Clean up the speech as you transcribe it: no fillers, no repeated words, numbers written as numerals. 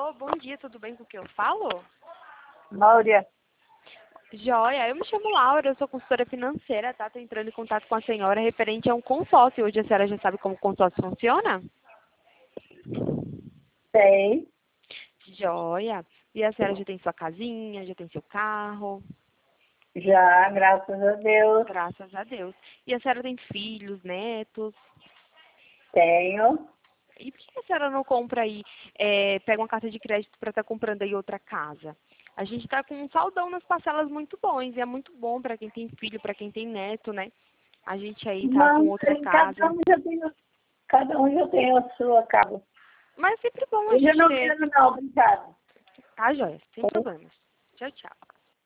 Alô, bom dia, tudo bem com o que eu falo? Maura, Joia, eu me chamo Laura, eu sou consultora financeira, tá? Tô entrando em contato com a senhora referente a um consórcio. Hoje a senhora já sabe como o consórcio funciona? sei. Joia. E a senhora já tem sua casinha, já tem seu carro? Já, graças a Deus, Graças a Deus. E a senhora tem filhos, netos? tenho. E por que a senhora não compra aí, pega uma carta de crédito para estar comprando aí outra casa? A gente está com um saldão nas parcelas muito bons, e é muito bom para quem tem filho, para quem tem neto, né? A gente aí tá com Mas outra cada casa. um já tem a sua casa. Mas é sempre bom a Eu já gente não ter. quero não, obrigada. Tá, joia, sem problemas. Tchau, tchau.